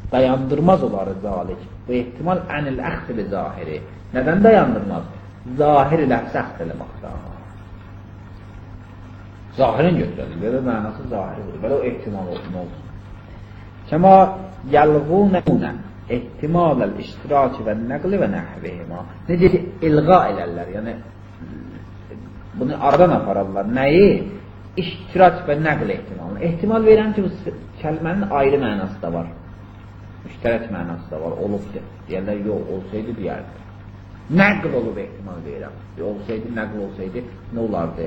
dayandırmaz onları zalik. Bu ehtimal ənil əxsil zahiri. Nədən dayandırmaz? Zahir ilə səxt eləməkdən. Zahirin götürədir. Belə mənası zahiridir. Belə o ehtimal olsun. Kəma yəlğunə ehtimal el-iştiraki və nəqli və nəhvihima. Necə ki, ilğa elərlər. Yəni, bunu aradan apararlar. Nəyi? İştirak və nəql ehtimalını. Ehtimal verəm ki, bu kəlmənin ayrı mənası da var. Müştərək mənası da var. Olubdur. Deyərlər, yox, olsaydı deyərdir. Nəql olub ehtimal verirəm. Olsaydı, nəql olsaydı, nə olardı?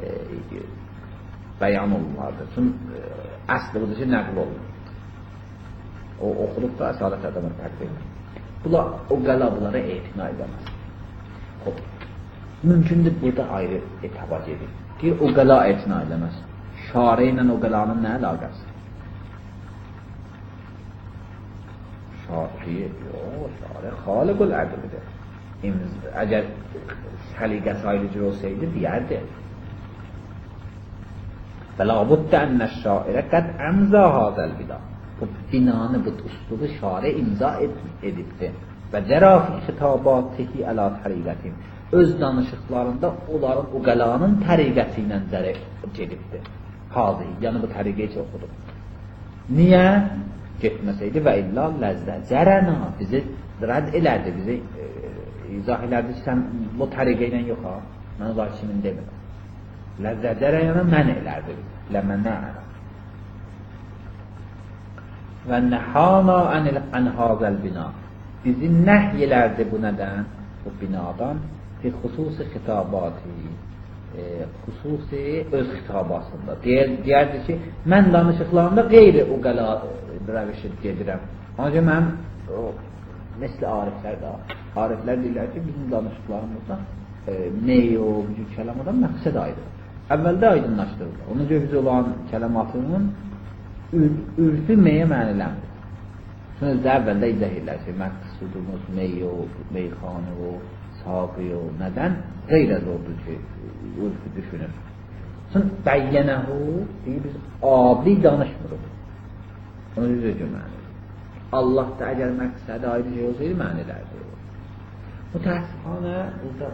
Bəyan olunlardı. Çünki əsli budur ki, nəql olur. O oxudub da əsalət adamı təqdim edir. Bunlar, o qəla bunlara etina edəməz. Mümkündür burada ayrı etaba gedir. Deyir, o qəla etina edəməz. Şarə ilə o qəlanın nə əlaqəsi? Şarə xaliqul əqlidir. Əgər səliqəsi ayrıcı olsaydı, deyərdi. Və labuddə ənə şairə qəd əmzə hazəl bida. Bu binanı, bu üslubu şarə imza edibdir. Və cərafi xitabatiki əla təriqətin. Öz danışıqlarında onların o qəlanın təriqəti ilə gedibdir. Hazır, yəni bu təriqə heç oxudub. Niyə? Getməsəydi və illa ləzzəcərəna bizi rədd elədi, bizi izah elədi ki, sən bu təriqə ilə yox ha, mən olar kimin demirəm. Ləzzəcərəna mən elədi, ləmənə ənə. Və nəhana ən hazəl bina. Bizi nəhy elərdi bu nədən? Bu binadan fi xüsusi xitabati, xüsusi öz xitabasında. Deyərdi ki, mən danışıqlarımda qeyri o qəla rəvişi gedirəm. Ancaq mən, məsələ ariflər də, ariflər deyirlər ki, bizim danışıqlarımızda meyo, vücud kəlamadan məqsəd ayrı. Əvvəldə aydınlaşdırılır. Ona görə biz olan kələmatının ürfü meyə məniləmdir. Sözdə əvvəldə izah edirlər ki, məqsudumuz meyo, meyxanı o, saqı o, nədən? Qeyrə zordur ki, ürfü düşünür. Sonra bəyyənəhu, deyir, biz abli danışmırıq. Onu düzəcə mənidir. Allah da əgər məqsədi ayrı şey olsaydı, mənilərdir. Mütəəssifhanə, burada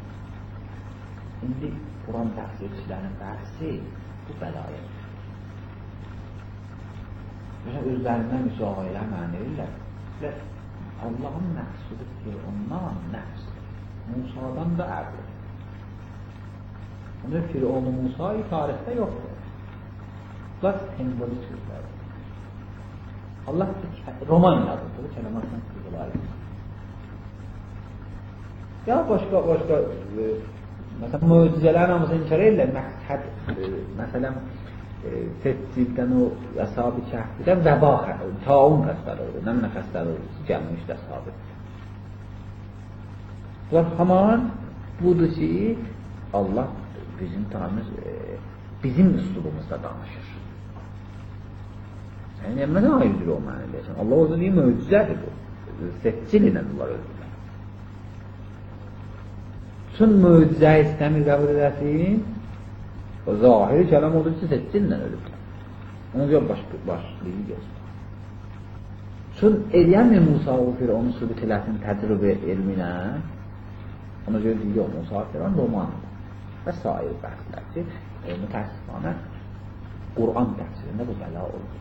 indi Quran təfsirçilərin bəhsi bu bəlayədir. Mesela özlərindən müsahilə məni edirlər. Və Allahın məqsudu ki, ondan nəfs, Musa'dan da əql. Onda Firavun Musa'yı tarixdə yoxdur. Bunlar sembolik sözlərdir. Allah roman yazılır, kələmasını qızılar. Ya başqa, məsələn, möcüzələrin hamısını inkar edirlər. Məqsəd, məsələn, Seccildən o əshab-ı kəhfidən vəba, taun xəstəli olur, nə xəstəli olur, gəlmişdə əshab-ı. Bunlar haman budur ki, Allah bizim tanrımız, bizim üslubumuzda danışır. Yəni, mənə ayrıdır o məniləyəcəm. Allah orada deyir, möcüzədir bu. Seccil ilə bunlar öldürlər. Çün möcüzə istəmir qəbul edəsin, o zahiri kələm odur ki, seccillə ölüblər. Ona görə başlığı göstər. Çün eləyənmi Musa o Firavunun sübut eləsin təcrübə elminə, ona görə deyir, yox, Musa Firavun romandır. Və sair bəhslər ki, mütəəssifanə Quran təfsirində bu bəla olur.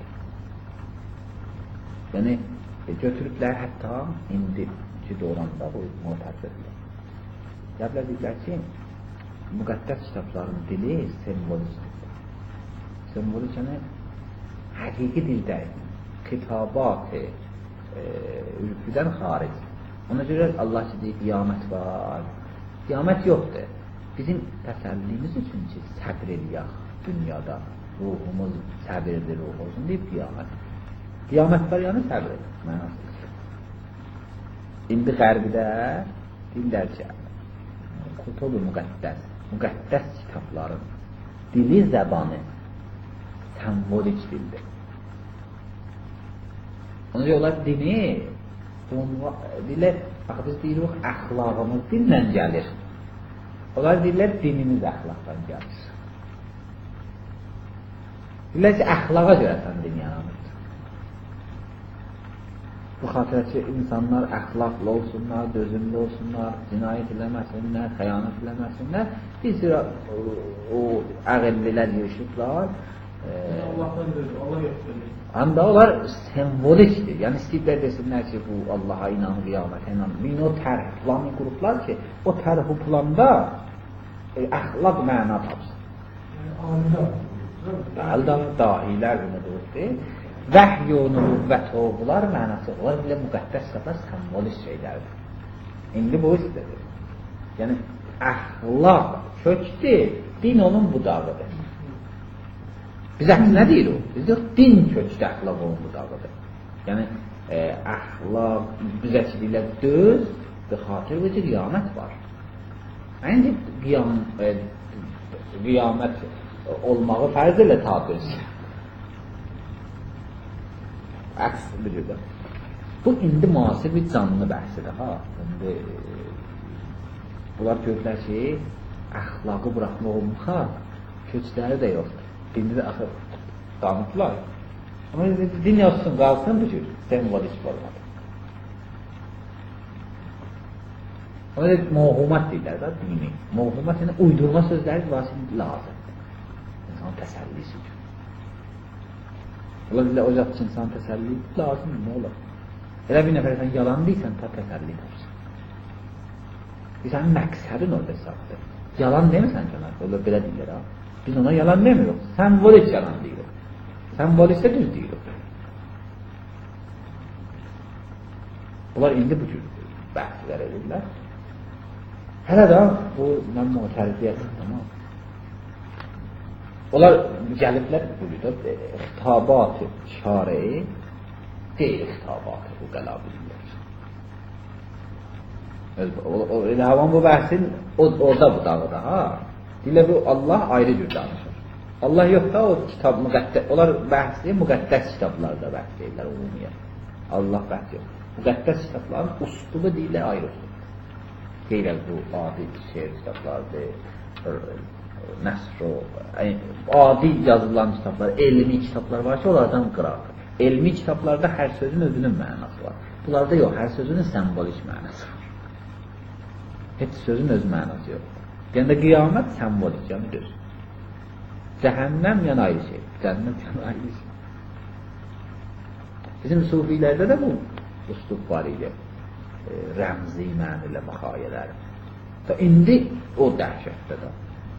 Yəni, götürüblər hətta indiki doğranda bu mütəəssirlər. Dəblər deyirlər ki, müqəddəs kitabların dili sembolikdir. Sembolik yəni həqiqi dildə kitabat-ı ülfüdən xaric. Ona görə Allah ki, deyir, qiyamət var. Qiyamət yoxdur. Bizim təsəllimiz üçün ki, səbr eləyək dünyada. Ruhumuz səbirdir, ruh olsun deyib qiyamət. Qiyamət var, yəni səbr edir. İndi qərbidə deyirlər ki, Kutub-ı müqəddəs kitabların dili, zəbanı sembolik dildir. Ona görə onlar dini deyirlər, bax biz deyirik, əxlaqımız dillə gəlir. Onlar deyirlər, dinimiz əxlaqdan gəlir. Deyirlər ki, əxlaqa görə sən din yaranır. Bu xatirə ki, insanlar əxlaqlı olsunlar, dözümlü olsunlar, cinayət eləməsinlər, xəyanət eləməsinlər. Bir sıra o əqillilər yürüşüblər. Allah'tan dözür, Allah yoxdur. Anda onlar sembolikdir. Yəni istəyirlər desinlər ki, bu Allaha inanır, qiyamətə inanır. Bir o tərh planı qurublar ki, o tərh planda əxlaq məna tapsın. Alimlər, dahilər bunu deyir. Vəhy o nüvvət o, bunlar mənası. Onlar bilə müqəddəs səfər sembolik şeylərdir. İndi bu istədir. Yəni, əxlaq kökdir, din onun budağıdır. Biz əksinə deyil o. Biz deyil, din kökdə əxlaq onun budağıdır. Yəni, əxlaq, düzəkçiliklə döz və xatir və qiyamət var. Əncə qiyamət olmağı fərz ilə tabir. Əks bilirdə. Bu indi müasir bir canlı bəhsidir ha. İndi bunlar görürlər ki, əxlaqı buraxmaq olmuşsa, köçləri də yoxdur. Dini də axı danıblar. Amma din yazsın, qalsın bu cür. Sembolik formadır. Ona da məhumət deyirlər da dini. Məhumət yəni uydurma sözləri vasitə lazımdır. İnsan təsəllisi üçün. Allah bilə ocaq üçün insan təsəlli lazımdır, nə olar? Elə bir nəfər sən yalan deyirsən, ta təsəlli tapsın. Sənin məqsədin orada hesabdır. Yalan demirsən kənar, öyle belə deyirlər ha. Biz ona yalan demiyoruz, sembolik yalan deyirik. Sembolikse düz deyirik. Bunlar indi bu cür bəhslər edirlər. Hələ də bu məmmə tərbiyyədir, tamam. Onlar gəliblər buyurdu, ixtabat-ı şare deyil, ixtabat-ı bu qəla bilirlər. Elə havan bu bəhsin orada bu dağıda ha. Dilə bu Allah ayrı cür danışır. Allah yox da o kitab müqəddəs, onlar bəhsli müqəddəs kitablarda bəhs deyirlər umumiyyət. Allah bəhs yox. Müqəddəs kitabların uslubu deyirlər ayrı uslub. Deyirlər bu adi şeir kitablardır, nəsr adi yazılan kitablar, elmi kitablar var ki, onlardan qıraqdır. Elmi kitablarda hər sözün özünün mənası var. Bunlarda yox, hər sözünün sembolik mənası var. Heç sözün öz mənası yox. Yəni də qiyamət sembolik, yəni düz. Cəhənnəm yəni ayrı şey, cənnət yəni ayrı şey. Bizim sufilərdə də bu uslub var idi. Rəmzi mənələ müxayələr. İndi o dəhşətdə də.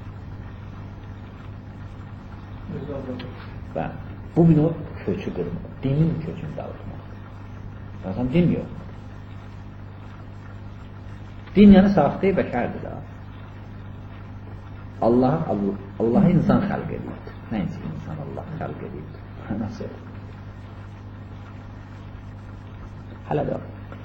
Bəli. Bu gün o kökü qırmaq, dinin kökünü dağıtmaq. Məsələn, din yox. Din yəni saxtayı bəşərdir da. Allah insan xəlq edibdir. Nəinki insan Allah xəlq edibdir. Nasıl? Hələ də.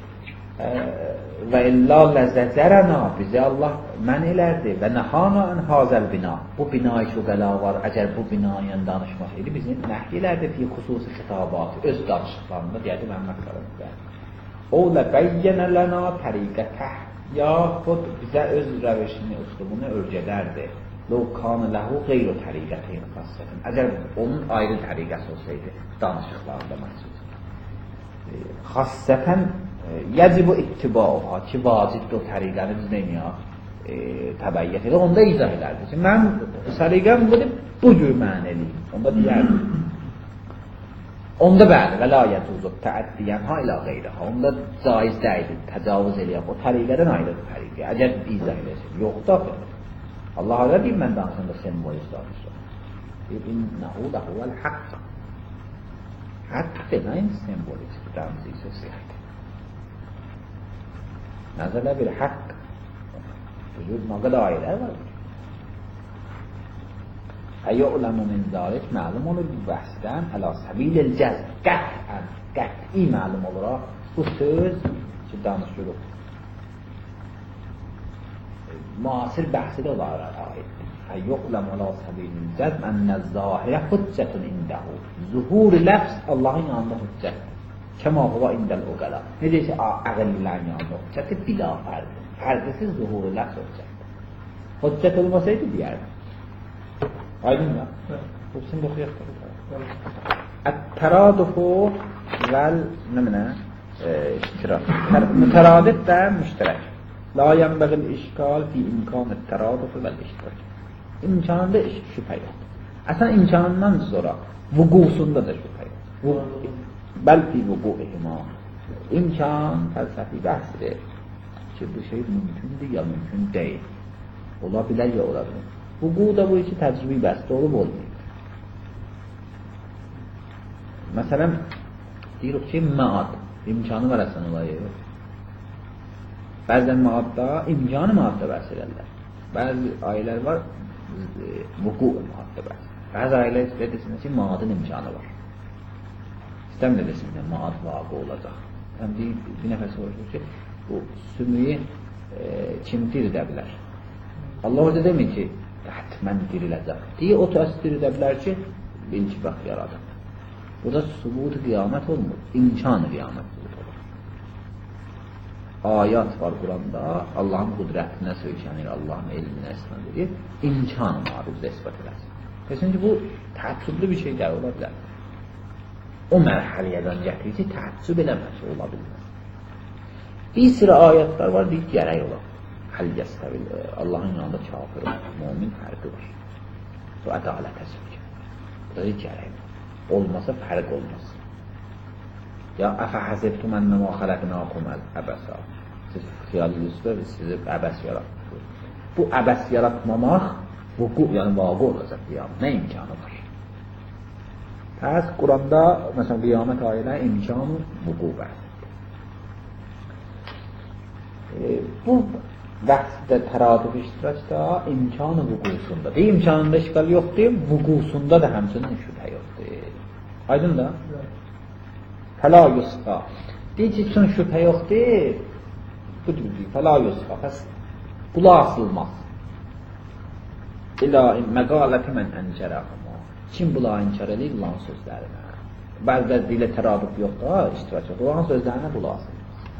Və illa ləzzəcərəna bizə Allah mən elərdi və nəhana ən hazəl bina. Bu binayı şu qəla var, əgər bu binayən danışmaq idi, bizim nəhy elərdi fi xüsusi xitabatı, öz danışıqlarında deyədi Məhəmməd qarımızda. O lə bəyyənə ləna təriqətəh, yaxud bizə öz rəvişini, üslubunu örgədərdi. Ləv kanə ləhu qeyru təriqətin xassətin. Əgər onun ayrı təriqəsi olsaydı, danışıqlarında məxsus. Xassətən yəcibu ittibauha ki, vacibdir o təriqəni biz neyək? Təbəyyət edir, onda izah edərdi ki, mən təriqəm bu cür mənəliyim, onda deyərdi. Onda bəli, və la yətuzub təəddiyənha ilə qeyrəha, onda caiz deyildir, təcavüz eləyək, o təriqədən ayrıdır təriqə, əgər izah edəcək, yoxdur. Allah hala deyim, mən danışında sembolist danışır. İnnəhu ləhuvəl haqq. Haqq deməyin sembolist danışıysa sihədir. Nəzələ bir haqq. Vücud nə qədər ayələr var. Əyyu'ləmu min zalik məlum olur bu bəhsdən əla səbil-el cəzb. Qət'ən, qət'i məlum olaraq bu söz ki, danışırıq. Müasir bəhsi də onlara aiddir. Əyyu'ləmu əla səbil-el cəzb ənə zahirə hüccətun indəhu. Zuhur-i ləfz Allahın yanında hüccətdir. Kəma huva indəl uqəla. Necə ki, əqəllilərin yanında hüccətdir, bila fərdir. Fərdisiz zuhur-i ləfz hüccətdir. Hüccət olmasaydı deyərdim. Aydın mı? Hepsini de okuyaq. Ət-təradufu vəl nəminə iştirak. Müteradif də müştərək. La yenbəğil işgal fi imkan təraduf və iştirak. İmkanında şübhə yoxdur. Əslən imkanından sonra vuqusunda da şübhə yoxdur. Bəlkə vuquihima. İmkan fəlsəfi bəhsdir ki, bu şey mümkündür ya mümkün deyil. Ola bilər ya ola bilər. Vuqu da bu iki təcrübi bəhsdə olub olmayıb. Məsələn, deyirik ki, məad, imkanı var əsən olayı. Bəzən məadda, imkanı məadda bəhs edirlər. Bəzi ayələr var, vuqu məadda bəhs. Bəzi ayələr istədirsiniz ki, məadın imkanı var. İstəmdə desinlər, məad vaqı olacaq. Həm bir nəfər soruşur ki, bu sümüyü kim diridə bilər? Allah orada demir ki, hətmən diriləcək. Deyə o təsdir diridə bilər ki, birinci bax yaradır. Burada sübut-u qiyamət olmur, imkan-ı qiyamət olur. Ayat var Quranda, Allahın qudrətinə söykənir, Allahın elminə isnad edir, imkan-ı maruzda ispat edəsin. Desin ki, bu təəccüblü bir şey gəl ola bilər. O mərhəliyədən gətirir ki, təəccüb eləməsi ola bilməz. Bir sıra ayətlər var, deyik gərək ola. Həl-yəstəbil, Allahın yanında kafir, mümin fərqi var. Bu ədalətə söykənir. Bu da gərək var. Olmasa fərq olmaz. Ya əfəhəzibtum ennəmə xələqnəkum əbəsə. Siz xiyalınızda sizi əbəs yaratmışsınız. Bu əbəs yaratmamaq vuqu, yəni vaqı olacaq qiyamət. Nə imkanı var? Pəs Quranda, məsələn, qiyamət ayələr imkanı vuqu bəhsdir. Bu vəqsdə təraduf iştirakda imkanı vuqusunda. Deyim, imkanında işgal yoxdur, vuqusunda da həmçinin şübhə yoxdur. Aydın da? Fəla yusqa. Deyik üçün şübhə yoxdur, budur deyik, fəla yusqa. Pəs qulaq asılmaz. İlâ məqaləti mən əncərəqəmə. Kim qulaq inkar edir? Allahın sözlərinə. Bəzdə dilə təraduf yoxdur, iştirak yoxdur. Allahın sözlərinə qulaq asılmaz.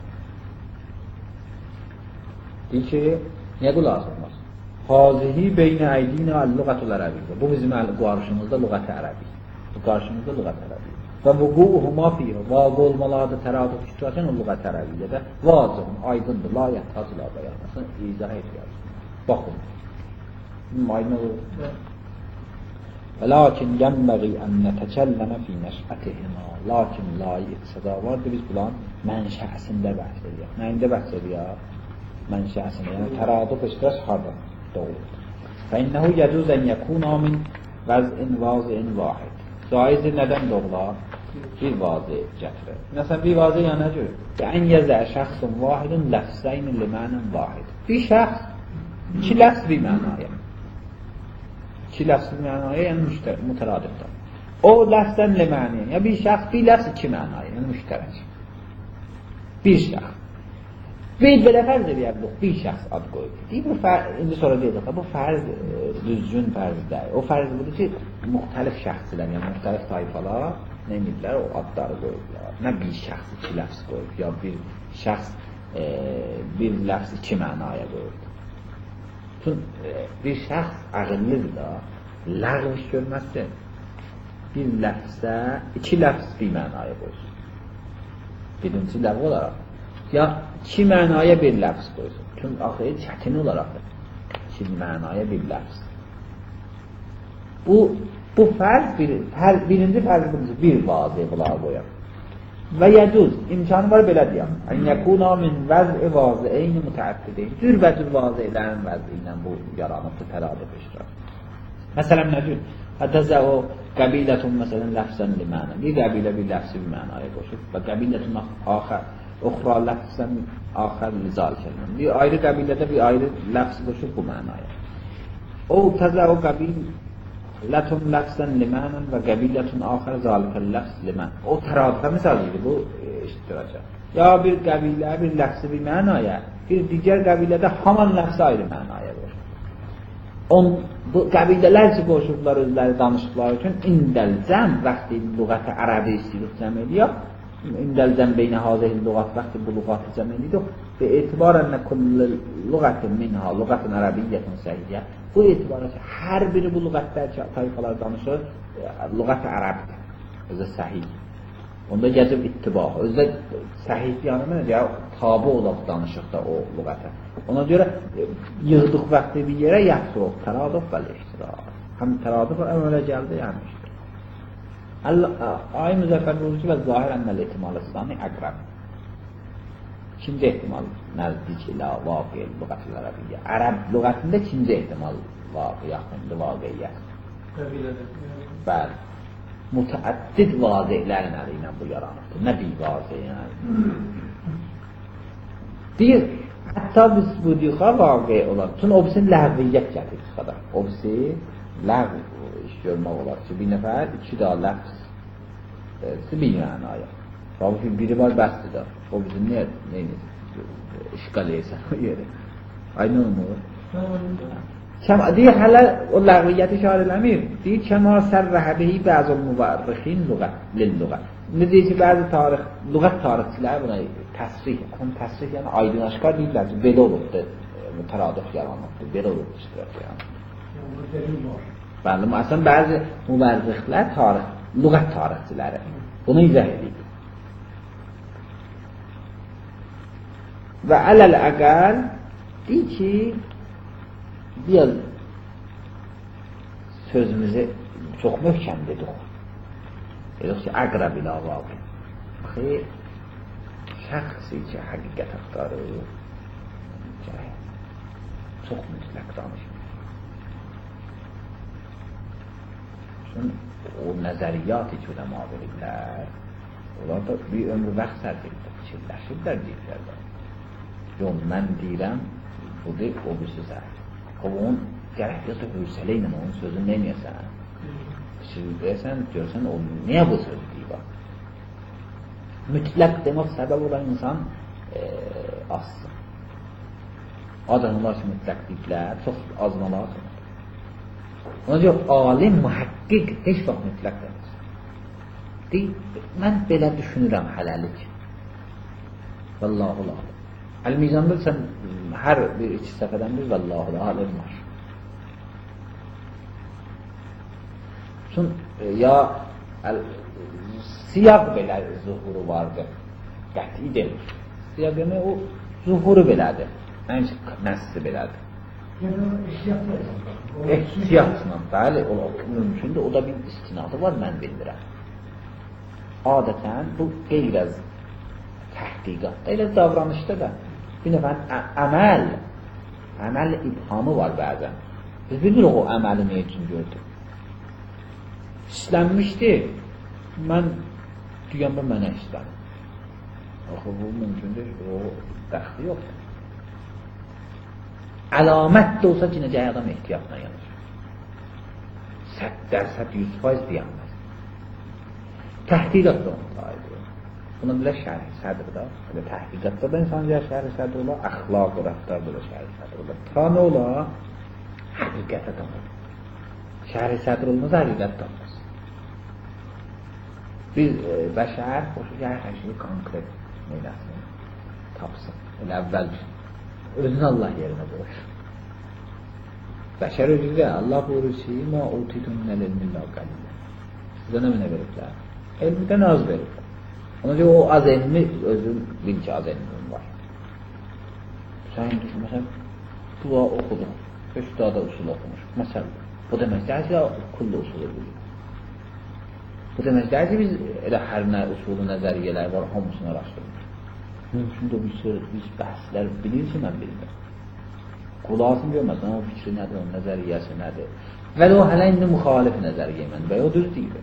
Deyir ki, niyə qulaq asılmaz? Hazihi beynə əydinə əl-lüğətul ərəbiyyə. Bu bizim qarşımızda lüğət-i ərəbi. Bu qarşımızda lüğət-i ərəbi. Və vuquhuma fihi, vaqı olmalarda təraduf iştirakən o lüğət-i ərəbiyyədə vacihun, aydındır, la yəhtacılar bəyanasını izah ediyor. Baxın. Aydın olur. Və lakin yənbəği ən nətəkəlləmə fi nəşətihima. Lakin layiq səda vardır, biz bunların mənşəəsində bəhs ediyor. Nəyində bəhs ediyor? Mənşəəsində, yəni təraduf iştirak hardan doğulur. Fəinnəhu yəcuzən yəkuna min vəz'in vazi'in vahid. Caizdir nədən doğular? Bir vazi gətirir. Məsələn, bir vazi yəni nə cür? Ən yəzə şəxsin vahidin ləfzəyn limənin vahid. Bir şəxs, iki ləfz bir mənaya. İki ləfz bir mənaya, yəni mütəradifdir. O ləfzən liməniyə, yəni bir şəxs, bir ləfz iki mənaya, yəni müştərək. Bir şəxs. Bir belə fərz edəyək, bir şəxs ad qoyub. İndi sonra deyəcək, bu fərz düzgün fərz deyil. O fərz budur ki, müxtəlif şəxslər, yəni müxtəlif tayfalar nə edirlər, o adları qoyublar. Nə bir şəxs iki ləfz qoyub, ya bir şəxs bir ləfz iki mənaya qoyub. Bir şəxs ağıllıdır da, ləğv iş görməzdir. Bir ləfzə, iki ləfz bir mənaya qoysun. Birinci ləğv olaraq. Ya iki mənaya bir ləfz qoysun. Çünki axı çətin olaraq iki mənaya bir ləfz. Bu fərz birinci fərz bir vazi qulağa qoyar. Və yəcuz, imkanı var belə deyəm. Ən yəkuna min vəz'i vazi'eyni mütəəddidin. Cürbəcür vazi'lərin vəz'i ilə bu yaranıbdır, təradif iştirak. Məsələn, nə cür? Hədəzə o qəbilətun məsələn ləfzən limənə. Bir qəbilə bir ləfzi bir mənaya qoşub və qəbilətun axər. Uxra ləfzən axər lizal kəlmən. Bir ayrı qəbilədə bir ayrı ləfz qoşub bu mənaya. O təzə o qəbilətun ləfzən limənən və qəbilətun axər zalikəl ləfz limən. O təradifə misalidir bu iştiracə. Ya bir qəbilə bir ləfzi bir mənaya, bir digər qəbilədə haman ləfzi ayrı mənaya qoşub. Bu qəbilələr ki qoşublar özləri danışıqları üçün indəlcəm vaxtı lüğət-i ərəbi istəyirək cəm ediyor. İndəlcəm beynə hazəhin lüğət vaxtı bu lüğatı cəm ediyor. Və etibarən kulli lüğətin minha, lüğətin ərəbiyyətin səhiyyə. Bu etibarən ki, hər biri bu lüğətlər ki, tayfalar danışır, lüğət-i ərəbdir. Özə səhiyyə. Onda gəzib ittiba. Özdə səhih yanı ya tabi olaq danışıqda o lüğətə. Ona görə yığdıq vaxtı bir yerə yaxşılıq, təraduf və iştirak. Həm təraduf əmələ gəldi, yəni işte. Ay Müzəffər buyurur ki, və zahir ənəl ehtimal İslami əqrəb. İkinci ehtimal nəzdik ilə vaqi lüğət-ül ərəbiyyə. Ərəb lüğətində ikinci ehtimal yaxındır vaqiyyət. Bəli. Mütəəddid vazihlərin əli ilə bu yaranıqdır. Nə bir vazih yəni. Deyir, hətta biz bu dixa vaqi olar. Çünki o birisi ləğviyyət gəlir çıxada. O birisi ləğv iş görmək olar ki, bir nəfər iki daha ləğv bir mənaya. Halbuki biri var bəsdir də. O bizim nə işqal etsən o yeri. Aynı olmur. Deyir, hələ o ləğviyyət işarə eləmir. Deyir, kəma sərrəhəbihi bəzul müvərrixin lil-lüğət. İndi deyir ki, bəzi lüğət tarixçilər buna təsrih, təsrih yəni aydın aşkar deyirlər ki, belə olubdur, təraduf yaranıbdır, belə olubdur iştirak yaranıbdır. Bəli, əslən bəzi müvərrixlər lüğət tarixçiləri bunu izah edir. Və ələl-əqəl deyir ki, biraz sözümüzü çox möhkəm dedik. Dedik ki, əqrəb ilə vaqi. Xeyr, şəxsi ki, həqiqət axtarır, çox mütləq danışmır. Çünki o nəzəriyyat-ı ki, uləma verirlər, onlar da bir ömrü vaxt sərf edirlər, fikirləşirlər deyirlər. Yox, mən deyirəm, budur, o birisi səhv. Onun gərək biraz da hövsələ ilə onun sözünü neynəyəsən? Deyəsən, görsən, o niyə bu sözü deyir, bax? Mütləq demək səbəb olan insan azsın. Adamlar ki, mütləq deyirlər, çox azmalar sonra. Ona görə, alim, mühəqqiq, heç vaxt mütləq demir. Deyir, mən belə düşünürəm hələlik. Vallahul alim. Əl-Mizanda sən hər bir iki səfədən bir vallahul alim var. Çünki ya siyaq belə zuhuru vardır, qəti demir. Siyaq demək o zuhuru belədir, nəsli belədir. Ehtiyatla, bəli, o mümkündür, o da bir istinadı var, mən bilmirəm. Adətən bu qeyr-əz təhqiqatda, elə davranışda da bir nəfər əməl ibhamı var bəzən. Biz bilmirik o əməli nə üçün gördük. İşlənmişdir, mən deyəndə mənə işlənim. Axı, bu mümkündür, o dəxli yoxdur. Əlamət də olsa ki, necə adam ehtiyatla yanır. 100% 100% deyəmməz. Təhqiqat da onun dahidir. Buna belə şərh-i sədrdə, təhqiqatda da insan şərh-i sədr olar, əxlaq və rəftarda da şərh-i sədr olar. Ta nə olar? Həqiqət adamır. Şərh-i sədr olmaz, həqiqət adamır. Biz bəşər xoşu gəlir hər şeyi konkret neyləsin, tapsın. Elə əvvəl özünü Allah yerinə qoyur. Bəşər özü də Allah buyurur ki, ma utidun minəl ilmillah qəlillə. Sizə nə minə veriblər? Elmidən az veriblər. Ona görə o az elmi, özün bil ki, az elmin var. Sən düşün, məsələn, dua oxuduq, 5 dağda usul oxumuş. Məsələn, bu demək deyək ki, kullu usulu bilir. Bu demək deyək ki, biz elə hər nə usulu nəzəriyyələr var, hamısını araşdırmış. Mümkündə biz bəhslər bilir ki, mən bilmir. Qulasını görməsən, o fikri nədir, o nəzəriyyəsi nədir. Və o hələ indi müxalif nəzəriyyə mən və o düz deyir.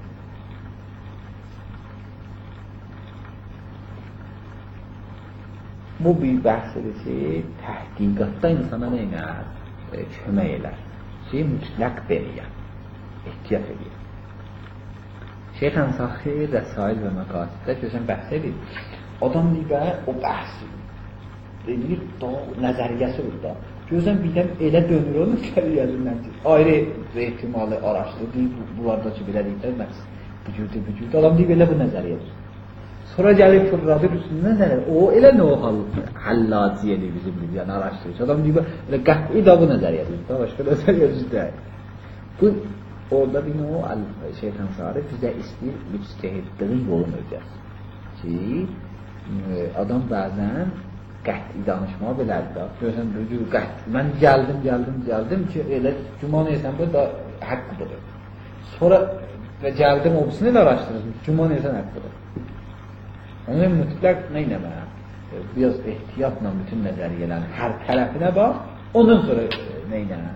Bu bir bəhsdir ki, təhqiqatda insana neynər? Kömək elər. Şey, mütləq deməyəm. Ehtiyat edir. Şeyx Ənsəxi Rəsail və Məqasiddə görsən bəhs edir. Adam deyir, o bəhs edir, nəzəriyyəsi burada. Görsən birdən elə dönür o nəzəriyyəsindən ki, ayrı ehtimalı araşdırır, deyir, bunlarda ki, belə deyirlər, məhz bücürdür. Adam deyir, elə bu nəzəriyyədir. Sonra gəlib fırladır üstündən nələr, o elə nə o hallaciyədir bizim bilən araşdırır. Adam deyir, elə qəti də bu nəzəriyyədir, başqa nəzəriyyədir deyil. Bu, orada bir o şeytan sarı bizə istəyir, müctehidliğin yolunu ödəyəsin. ki, adam bəzən qəti danışmağa belədir. Görürsən, mən gəldim ki, elə güman edirsən, bu da haqqıdır. Sonra və gəldim, obisini də araşdırırsın, güman edirsən haqqıdır. Onun mütləq nə eləməyə? Biraz ehtiyatla bütün nəzəriyyələrin hər tərəfinə bax, ondan sonra nə eləməyə?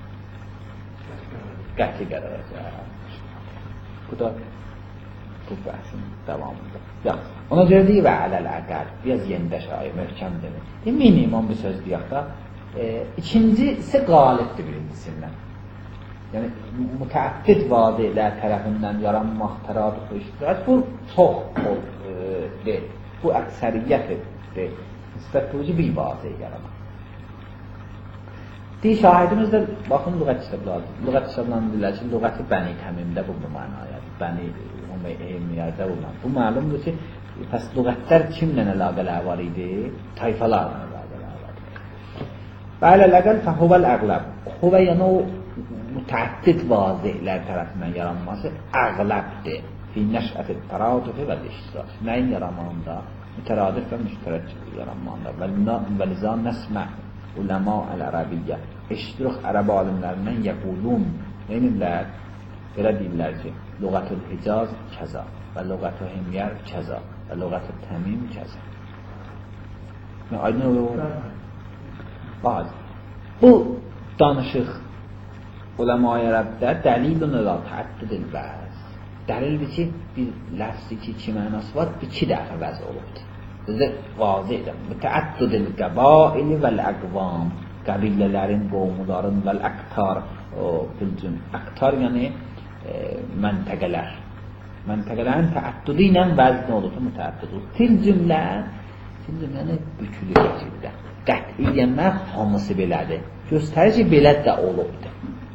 Qəti qərar edəcək. Bu da bu bəhsin davamında. Yaxşı. Ona görə deyir və ələl-əqəl, biraz yenidə şair, möhkəm demir. Minimum bir söz deyək da, ikincisi qalibdir birincisindən. Yəni, mütəəddid vaziyələr tərəfindən yaranmaq, təradüf və iştirak, bu çox deyil. Bu əksəriyyətdir. Nisbət bulucu bir vaziyə yaranır. Deyir, şahidimiz də, baxın, lüğət kitablardır. Lüğət kitablarını deyirlər ki, lüğəti Bəni Təmimdə bu mənayədir. Bəni Eymiyərdə bu mənayədir. Bu məlumdur ki, pəs lüğətlər kimlə əlaqələr var idi? Tayfalarla əlaqələr var idi. Və ələl-əqəl fəhuvəl əqləb. Huvə yəni o mütəəddid vaziyələr tərəfindən yaranması əqləbdir. Fi nəşət-i təradüfü və iştirak. Nəyin yaranmağında? Mütəradif və müştərək yaranmağında. Və liza nəsmə uləma əl-ərəbiyyə. Eştiruq ərəb alimlərindən yəqulun. Neynirlər? Belə deyirlər ki, lüğət-ül Hicaz kəza və lüğət-ül Himyər kəza və lüğət-ül Təmim kəza. Aydın olur. Bazı. Bu danışıq uləma-i ərəbdə dəlilun ələ təəddüdül bəz. Dəlildir ki, bir ləfzi ki, iki mənası var, iki dəfə vəz olubdur. Bizdə vaziyədir. Mütəəddüdül qəbaili vəl-əqvam. Qəbilələrin, qovmuların vəl-əqtar. Əqtar yəni məntəqələr. Məntəqələrin təəddüdü ilə vəzni olubdur, mütəəddüdü. Fil cümləni bükülü şəkildə. Qətiyyənlə hamısı belədir. Göstərir ki, belə də olubdur.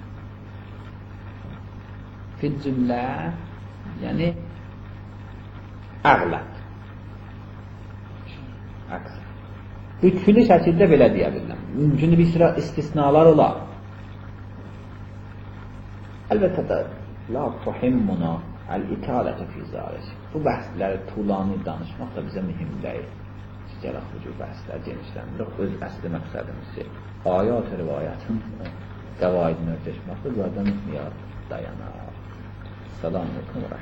Fil cümlə yəni əqləb. Bükülü şəkildə belə deyə bilirəm. Mümkündür bir sıra istisnalar olar. Əlbəttə də la tuhimmuna əl-italətə fi zəlik. Bu bəhsləri tulani danışmaq da bizə mühim deyil. Gələk bu cür bəhslər genişləndirir. Öz əsli məqsədimiz ki, ayat-ı rivayətin qəvaidini örtüşməkdir. Buradan miyad dayanar. Selamun aleyküm və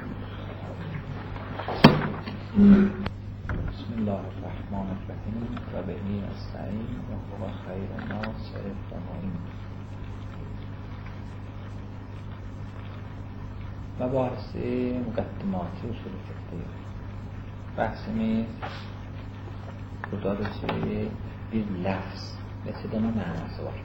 rəhmətullah. Bismillahirrahmanirrahim və bihi nəstəin və huvə xeyrən nasir və mu'in. Məbahisi müqəddimatı usulü fiqhdir. Bəhsimiz buradadır ki, bir ləfz neçə dənə mənası var.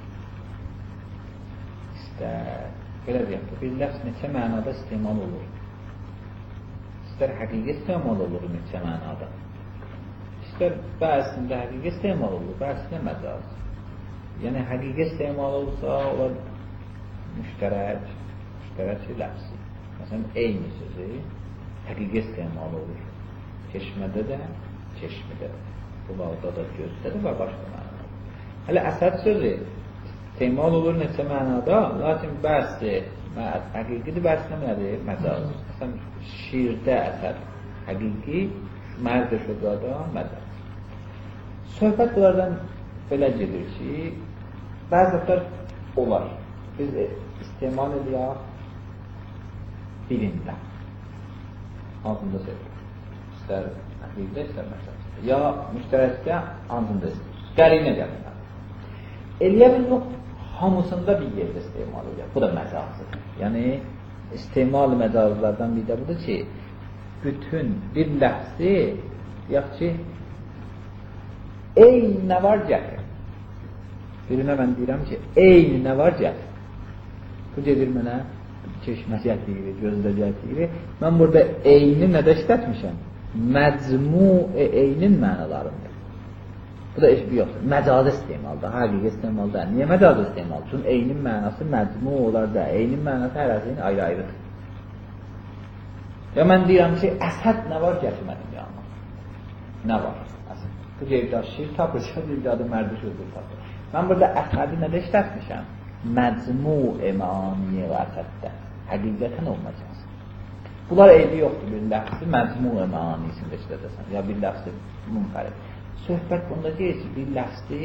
Belə deyək ki, bir ləfz neçə mənada istemal olur. İstər həqiqi istemal olur neçə mənada. İstər bəzisində həqiqi istemal olur, bəzisində məcaz. Yəni həqiqi istemal olsa, o müştərək ləfzi. Məsələn, eyni sözü həqiqi istemal olur. Çeşmədə də, çeşmədə də. Qulaqda da, gözdə də və başqa mənada. Hələ əsəd sözü istemal olur neçə mənada, lakin bəzi həqiqidir, bəzi nədir? Məcaz. Məsələn, şiirdə əsəd həqiqi, mərd-i şüqada məcaz. Söhbət bunlardan belə gedir ki, bəzi dəfələr olar. Biz istemal edəyək birində. Altında söhbət. İstər həqiqdə, istər məcaz. Ya müştərəkdə hansında qərinə gəlməkdir. Eləyə bilmək hamısında bir yerdə istemal edir. Bu da məcazdır. Yəni, istemal məcazlardan bir də budur ki, bütün bir ləfzi deyək ki, eyni nə var gətir. Birinə mən deyirəm ki, eyni nə var gətir. Bu gedir mənə çeşməsi gətirir, gözdə gətirir. Mən burada eyni nədə işlətmişəm? Məcmu-i eynin mənalarında. Bu da eşbi yoxdur. Məcazi istemalda, həqiqi istemalda. Niyə məcazi istemal? Çünki eynin mənası məcmu olar da, eynin mənası hərəsinin ayrı-ayrıdır. Ya mən deyirəm ki, əsəd nə var gətirmədim yanına? Nə var? Əsəd. Bu yerdə şir tapırsa, bir adı mərdi sözü tapır. Mən burada əsədi nədə işlətmişəm? Məcmu-i məaniyə və əsəddə. Həqiqətən olmayacaq. Bunlar eybi yoxdur, bir ləfsi məcmu mənisində işlədəsən, ya bir ləfsi münfərid. Söhbət bunda deyir ki, bir ləfsi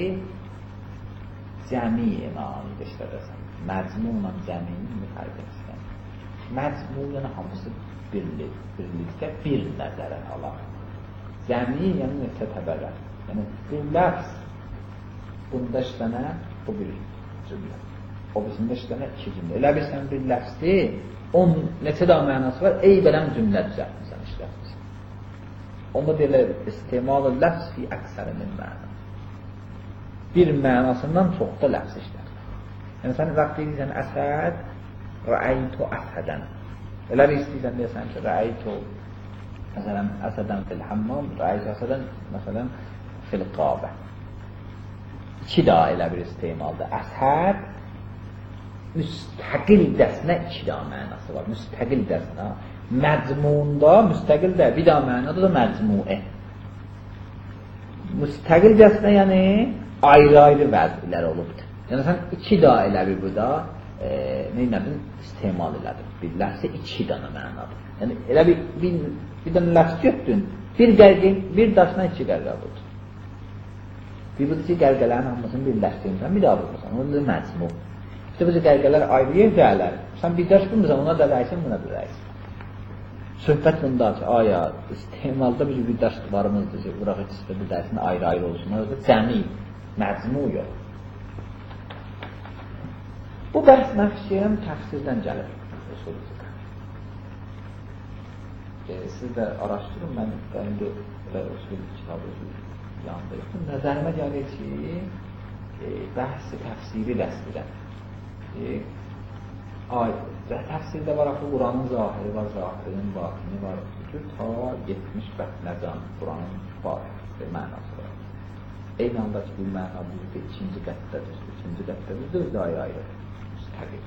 cəmi mənisində işlədəsən, məcmunla cəmini müfərid etsən. Məcmu yəni hamısı birlikdə bir nəzərə alar. Cəmi yəni mütətəbərə. Yəni bir ləfs bunda işlənə, bu bir cümlə. O birisində işlənə iki cümlə. Elə bilsən bir ləfsdir, onun neçə daha mənası var, eybələm cümlə düzəltmişsən, işlətmişsən. Onda deyilir, istimalı ləfs fi əksərinin məna. Bir mənasından çox da ləfs işlət. Yəni sən vaxt deyirsən, əsəd, rəaytu əsədən. Elə bir istəyirsən deyəsən ki, rəaytu məsələn, əsədən fil hammam, rəaytu əsədən məsələn, fil qabə. İki daha elə bir istimalda. Əsəd müstəqildəsinə iki daha mənası var. Müstəqildəsinə. Məcmunda, müstəqildə bir daha mənada da məcmuə. Müstəqildəsinə yəni ayrı-ayrı vəzilər olubdur. Yəni sən iki daha elə bir burada neynədin? İstimal elədir. Bir ləfsi iki dana mənadır. Yəni elə bir dana ləfs götdün, bir daşına iki qərqə vurdu. Bir budur ki, qərqələrin hamısını bir ləfsiyimsən, bir daha vurursan. Onu da məcmu. İşte bu qərqələr ayrı yerlərlər. Sən bir daş vurmursan, ona da rəysin, buna da rəysin. Söhbət bundan ki, aya, istimalda bir daş varımızdır ki, vuraq ikisi bir dərsin ayrı-ayrı olsun. Orada cəmi, məcmu yox. Bu bəhs məxşiyəm təfsirdən gəlir. Siz də araşdırın, mən indi usul kitabı yandırdım. Nəzərimə gəlir ki, bəhs-i təfsiri dəstədən. Təfsirdə var axı, Quranın zahiri var, zahirinin batini var. Ta 70 bətnəcən Quranın var, mənası var. Eyni anda ki, bu məna burada ikinci qətdədir, özü ayrı-ayrı, müstəqil.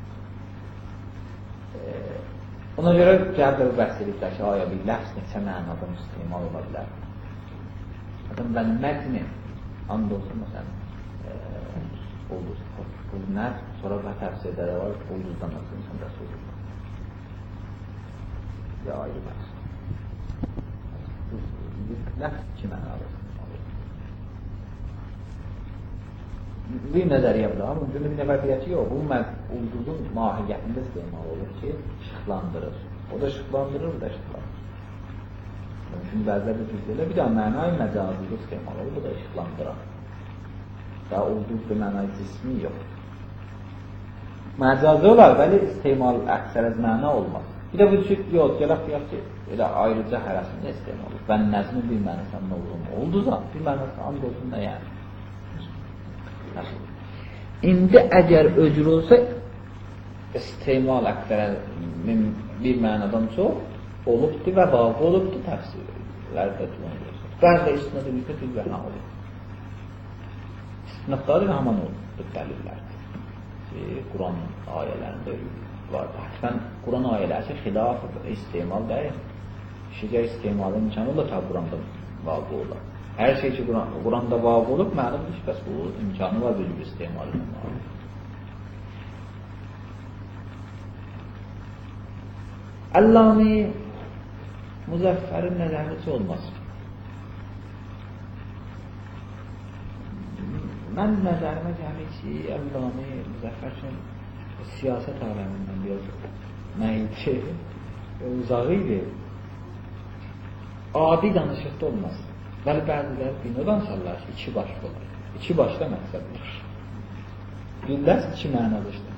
Ona görə gəldir bəhs ediblər ki, aya bir ləfs neçə mənada müstəqimal ola bilər. Adam mən məcnin, and olsun, məsələn, ulduz, bu nə? Sonra və təfsirdə də var, ulduzdan nasıl insan Rasulullah. Ya ayrı bəhs. Ləfs iki mənadır. Bir nəzəriyyə bu da, mümkün bir nəfər deyək ki, yox, bu ulduzun mahiyyətində istimal olur ki, işıqlandırır. O da işıqlandırır, bu da işıqlandırır. Mümkün bəzilər bir cüzdələ, bir də mənay məcazı istimal olur, bu da işıqlandırar. Daha ulduz bir mənay cismi yox. Məcazı olar, bəli istimal əksər az məna olmaz. Bir də bu cüz, yox, gələk deyək ki, elə ayrıca hərəsində istimal olur. Bən nəzmi bir mənasının olur mu? Ulduza, bir mənasının and olsun da yəni. İndi əgər öcür olsa istimal əksərə bir mənadan çox olubdur və vaqı olubdur təfsirlərdə tutulur. Bəzi istinad edilsə bir bəna olur. İstinadları haman olubdur dəlillərdir. Quran ayələrində var. Həqiqən Quran ayələri xilaf istimal deyil. Şicə istimalı imkanı da ta Quranda vaqı olar. Hər şey ki, Quranda vaqı olub, məludur ki, bəs bu imkanı var bir istimalının var. Əllami Müzəffərin nəzərici olmaz. Mən nəzərimə gəlir ki, Əllami Müzəffər üçün siyasət aləmindən biraz nəydi, uzağı idi. Adi danışıqda olmaz. Bəli, bəziləri dini danışarlar ki, iki başlı olur. İki başda məqsəd olur. Billəs iki mənalı işdir.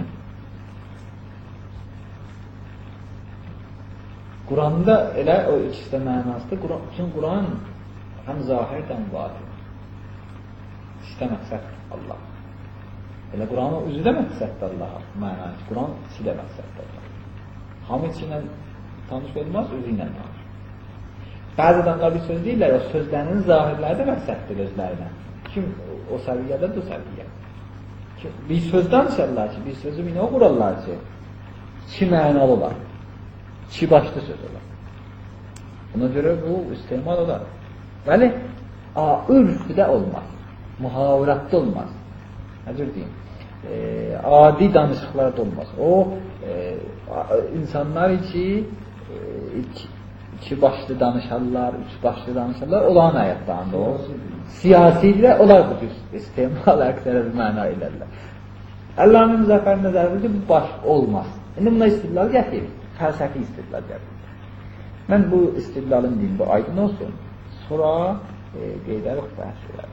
Quranda elə o ikisi də mənasıdır. Çünki Quran həm zahirdən vadir. İkisi də məqsəddir Allah. Elə Quranın üzü də məqsəddir Allah'a. Mənası. Quran ikisi də məqsəddir Allah. Hamı içindən tanış olmaz, özü ilə tanış. Bəzi adamlar bir söz deyirlər, o sözlərinin zahirləri də məqsəddir özlərinə. Kim o səviyyədə də o səviyyə. Bir söz danışarlar ki, bir sözü minə qurarlar ki, iki mənalı olar, iki başlı söz olar. Buna görə bu istimal olar. Bəli, ürfdə olmaz, muhaviratda olmaz. Necə deyim? Adi danışıqlarda olmaz. O, insanlar ki, iki başlı danışarlar, üç başlı danışarlar, olan ayətlərində o. Siyasidirlər, onlar bu cür istemal əksərə məna elərlər. Allah'ın müzəffər nəzərdir ki, bu baş olmaz. İndi buna istidlal gətirir, fəlsəfi istidlal gətirir. Mən bu istidlalın deyim, bu aydın olsun, sonra qeydərik bəhs edər.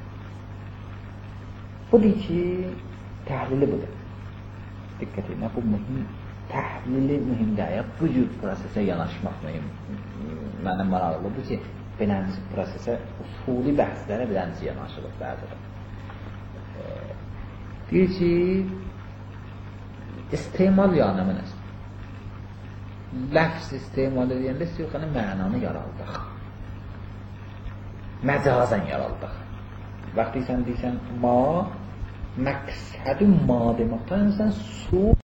Budur ki, təhlili budur. Diqqət edin, bu mühüm, təhlili mühüm deyək, bu cür prosesə yanaşmaq mühüm. Mənə maraqlıdır ki, belənci prosesə, usuli bəhslərə belənci yanaşılıq bəzidir. Deyir ki, istemal yəni mənəs. Ləfz istemal edəndə siyxanı mənanı yaraldıq. Məcazən yaraldıq. Vaxt deysən, ma, məqsədi ma deməkdən sən su